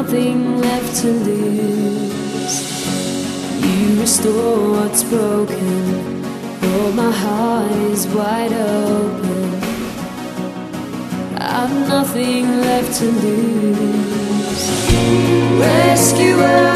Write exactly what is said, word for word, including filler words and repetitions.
nothing left to lose. You restore what's broken. Oh, my heart is wide open. I've nothing left to lose. Rescuer,